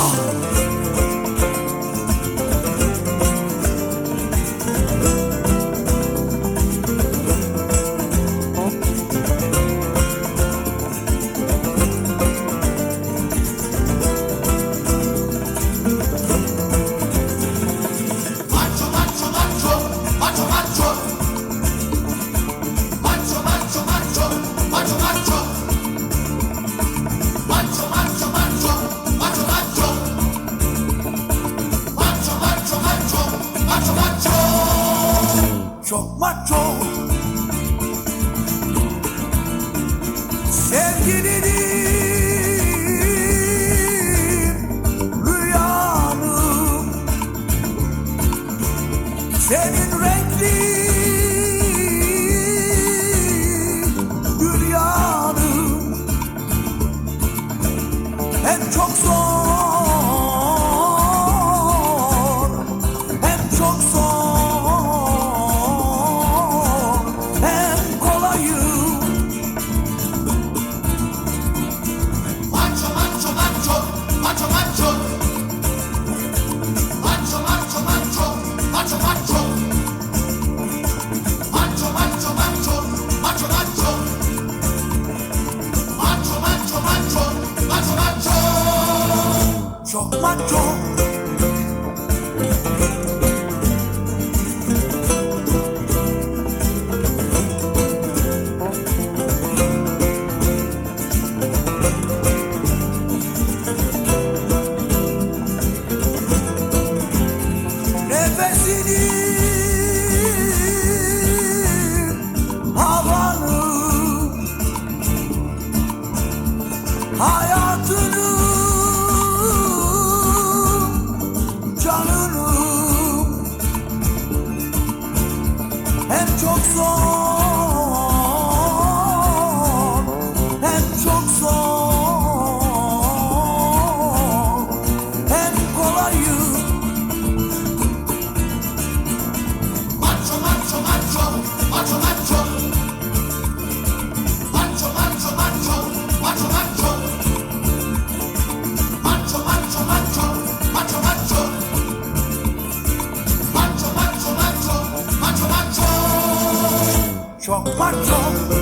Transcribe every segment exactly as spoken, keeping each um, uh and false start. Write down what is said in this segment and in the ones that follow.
Çok maço sevgilinim, rüyanım senin renkli dünyanım. Hem çok zor, hem çok zor, çok maço. Nefesini, havanı, hayatını, canım. Hem çok zor, hem çok zor, hem kolayı. Macho, macho, macho, macho, macho, macho, macho, macho, macho, macho, macho, macho, macho, macho, macho. Çok maço.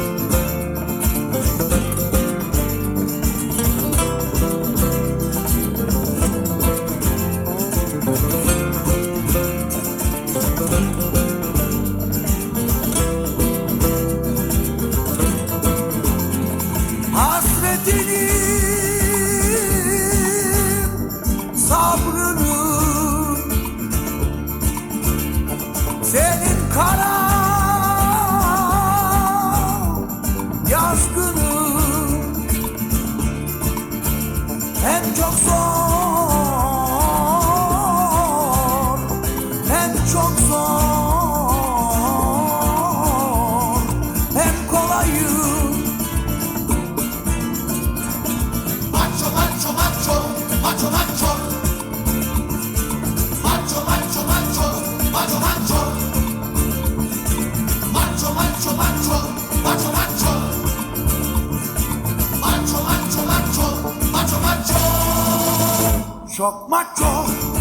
Hasretini, sabrını, senin kara yazgınım. Hem çok zor, hem çok zor, hem kolayı. Macho, macho, macho, macho, macho, macho, macho, macho, macho, macho, macho, macho, macho, macho, macho. Macho, macho, macho, macho, macho. Çok maço.